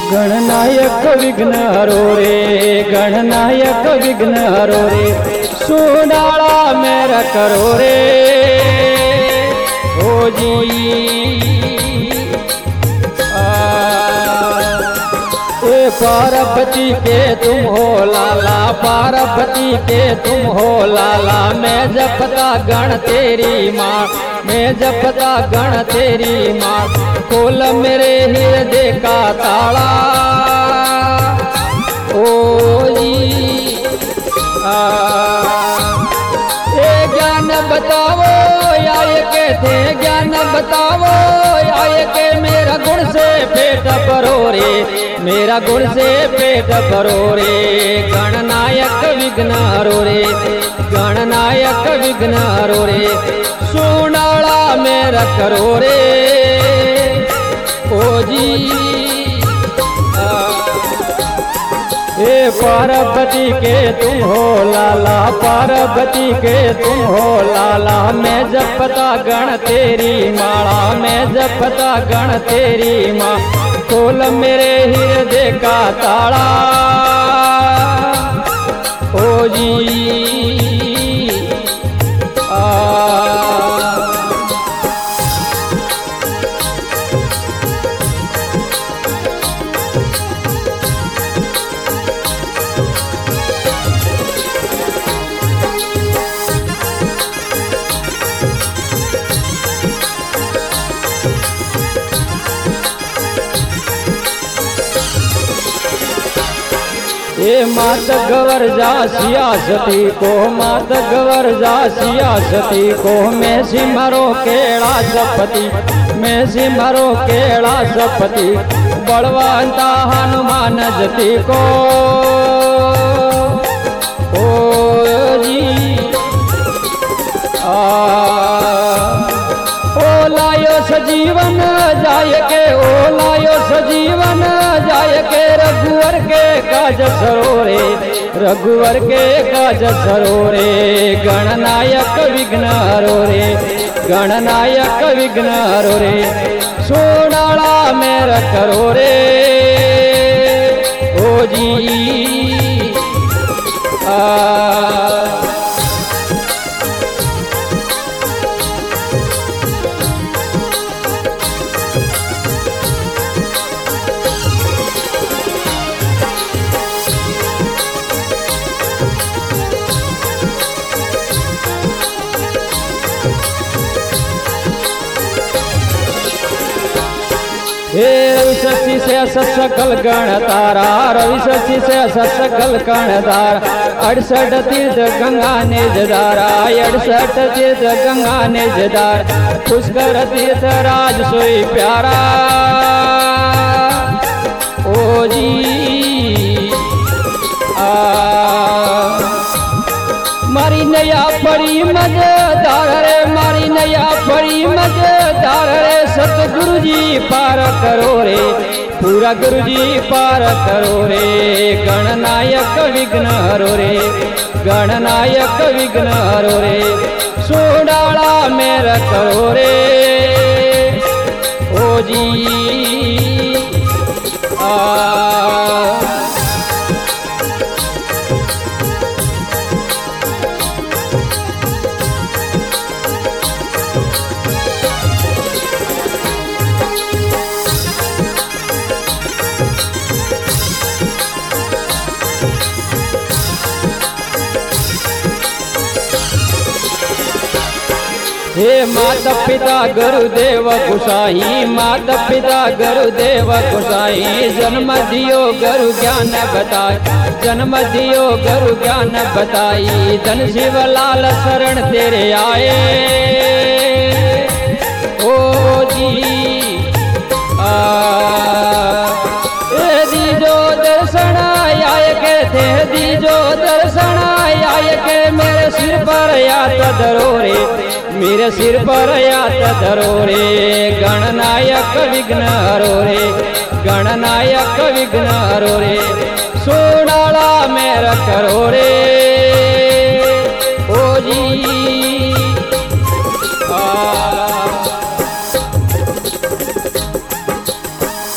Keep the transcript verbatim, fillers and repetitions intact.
गणनायक विघ्न हरो रे, गणनायक विघ्न हरो रे, सुनाला मेरा करो रे ओ जी। ए पार्वती के तुम हो लाला, पार्वती के तुम हो लाला, मैं जपता गण तेरी माँ, मैं जपता गण तेरी माँ, खोल मेरे हृदय का ताला ओ जी। ए ज्ञान बताओ आए के थे, ज्ञान बताओ आए के मेरा गुण से पेट भरो रे, मेरा गुण से पेट भरो रे, गणनायक विघ्न हरो रे, गणनायक विघ्न हरो रे, सुनाला मेरा करो रे ओ जी। ए पार्वती के तुम हो लाला, पार्वती के तुम हो लाला, मैं जपता गण तेरी माला, मैं जपता गण तेरी माँ, खोल मेरे हृदय का ताला ओ जी। आ ए मात गवर जा सियासती को, मात गवर जा सियासती को, मैं सिमरो केड़ा सपति, मैं सिमरो केड़ा सपति, बलवंता हनुमान जति को ओ जी। आ ओ लायो सजीवन जाय के, ओ लायो सजीवन जाय के, रघुवर के काज सरोरे, रघुवर के काज सरोरे, गणनायक विघ्न हरो रे, गणनायक विघ्न हरो रे, सोनाला मेरा करो रे ओ जी। आ हे रवि शशि से सकल गण तारा, रवि शशि से सकल गण तारा, अड़सठ तीर्थ गंगा निजदारा, अड़सठ तीर्थ गंगा निजदार, पुष्कर तीर्थ राज सोई प्यारा ओ जी। आ मारी नया पड़ी मजेदार रे, मारी नया पड़ी मजेदार रे, सतगुरु जी पार करो रे, पूरा गुरु जी पार करो रे, गणनायक विघ्न हरो रे, गणनायक विघ्न हरो रे, सोनाला मेरा करो रे ओ जी। आ हे माता पिता गुरुदेव गोसाई, माता पिता गुरुदेव गोसाई, जन्म दियो गुरु ज्ञान बताई, जन्म दियो गुरु ज्ञान बताई, धन शिव लाल शरण तेरे आए ओ जी। आ ए दीजो दर्शन आए के थे, दीजो दर्शन आए के, मेरे सिर पर याद धरो रे, मेरे सिर पर याद धरो रे, गणनायक विघ्न हरो रे, गणनायक विघ्न हरो रे, सोनाला मेरा करो रे